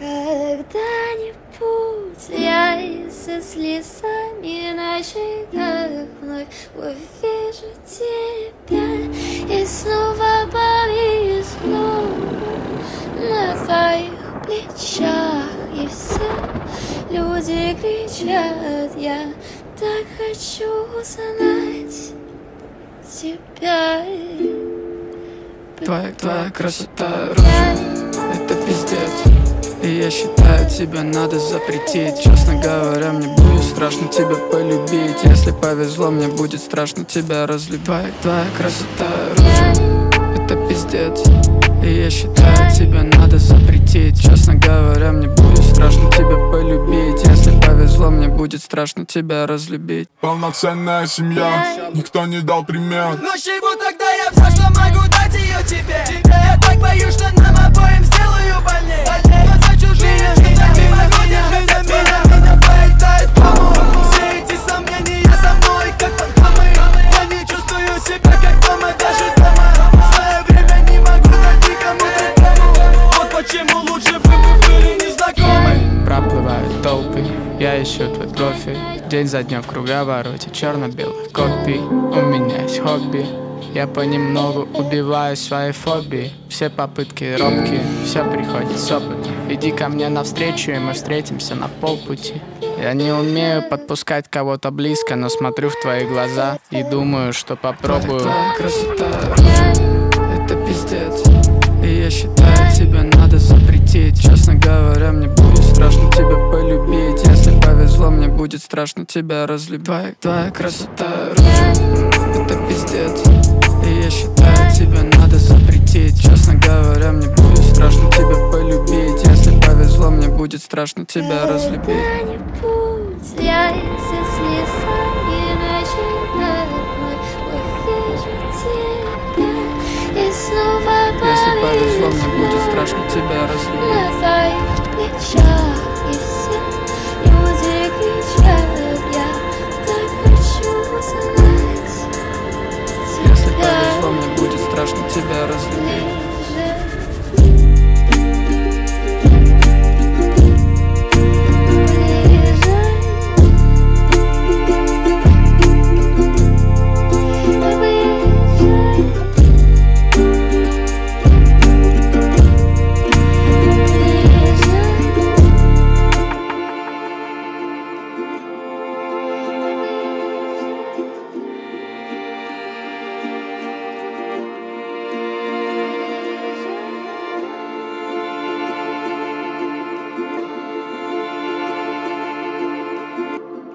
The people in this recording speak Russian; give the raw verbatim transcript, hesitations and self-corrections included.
Когда-нибудь я и со слезами на щеках вновь увижу тебя, и снова повезло на твоих плечах, и все люди кричат: я так хочу узнать тебя. Твоя, твоя красота, рожа, это пиздец. И я считаю, тебя надо запретить. Честно говоря, мне будет страшно тебя полюбить. Если повезло, мне будет страшно тебя разлюбить. Твоя, твоя красота, рожа, это пиздец. И я считаю, тебя надо запретить. Честно говоря, мне будет страшно тебя полюбить. Если повезло, мне будет страшно тебя разлюбить. Полноценная семья, никто не дал пример. Но чего тогда я все, что могу дать ее тебе? Я так боюсь, что нам обоим сделаю больней. Но за чужие жизни могу держать за меня. Меня поедает кому? Все эти сомнения со мной, как фантомы. Я не чувствую себя как дома, даже дома. Знаю, время не могу дать никому другому. Вот почему лучше бы мы были незнакомы. Проплывают толпы, я ищу твой профиль. День за днем в круговороте черно-белых копий. У меня есть хобби, я понемногу убиваю свои фобии. Все попытки робкие, все приходит с опытом. Иди ко мне навстречу, и мы встретимся на полпути. Я не умею подпускать кого-то близко, но смотрю в твои глаза и думаю, что попробую. Твоя красота, это пиздец. И я считаю, тебя надо запретить. Честно говоря, мне будет страшно тебя полюбить. Если повезло, мне будет страшно тебя разлюбить. Твоя, твоя красота, это пиздец. И я считаю, тебя надо запретить. Честно говоря, мне будет страшно тебя полюбить. Если повезло, мне будет страшно тебя разлюбить. Когда-нибудь я и со слезами на щеках вновь увижу тебя, и снова Если повезло, мне будет страшно тебя разлюбить. на твоих плечах, и все люди кричат: я так хочу узнать тебя. Если повезло, мне будет страшно тебя разлюбить.